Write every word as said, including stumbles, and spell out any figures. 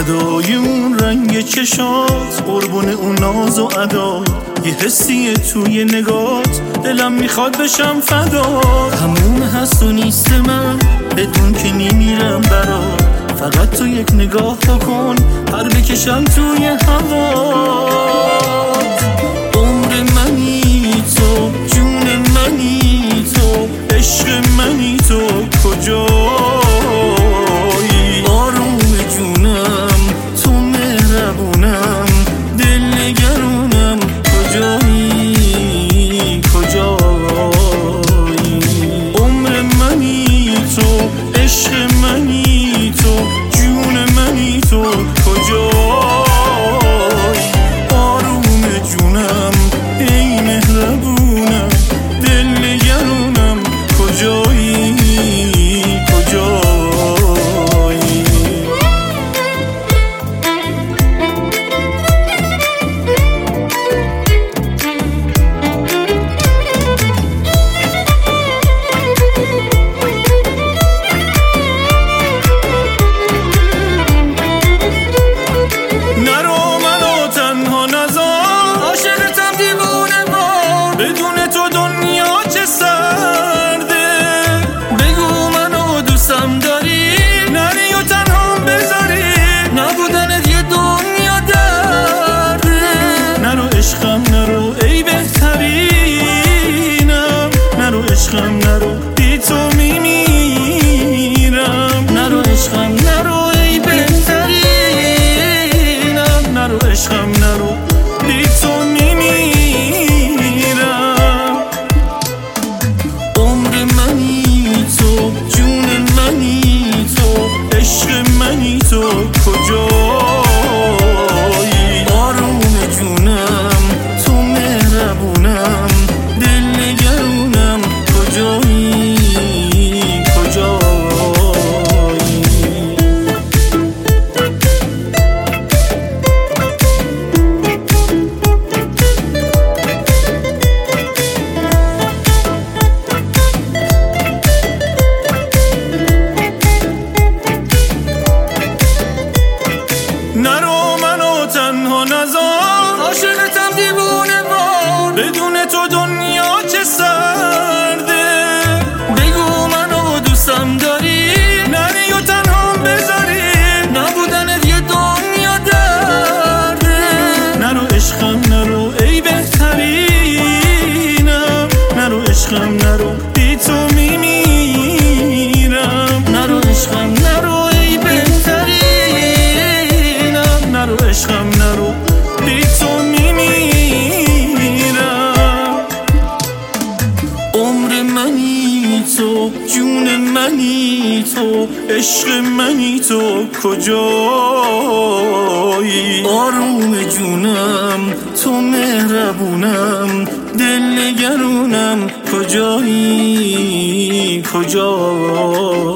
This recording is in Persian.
فدای اون رنگ چشات، قربون اون ناز و ادا، یه حسیه توی نگات، دلم میخواد بشم فدا. همون هست و نیست من بدون که میمیرم برات، فقط تو یک نگاه بکن پر بکشم توی هوات. عمر منی تو، جون منی تو، عشق منی تو، کجایی؟ آروم جونم تو، مهربونم، دل نگرونم، کجایی؟ کجایی؟ عمر منی تو، عشق منی تو، جون منی تو، کجایی؟ آروم جونم ای مهربونم، دل نگرونم، کجایی؟ کجایی؟ عشقم نرو، بی تو میمیرم. نرو عشقم نرو ای بهترینم، نرو عشقم نرو، بی تو میمیرم. عمر منی تو، جون منی تو، عشق منی تو، کجایی؟ آروم جونم تو، مهربونم، دل نگرونم، کجایی؟ کجایی؟ نرو منو تنها نذار، عاشقتم دیوونه وار، بدون تو دنیا چه سرده. بگو منو دوستم داری، نری و تنها بذاری، نبودنت یه دنیا درده. نرو عشقم نرو ای بهترینم، نرو عشقم نرو، بی تو میمیرم. نرو عشقم نرو ای بهترینم، نرو عشقم نرو، بی تو میمیرم. عمر منی تو، جون منی تو، عشق منی تو، کجایی؟ آروم جونم تو، مهربونم، دل نگرونم، کجایی؟ کجایی؟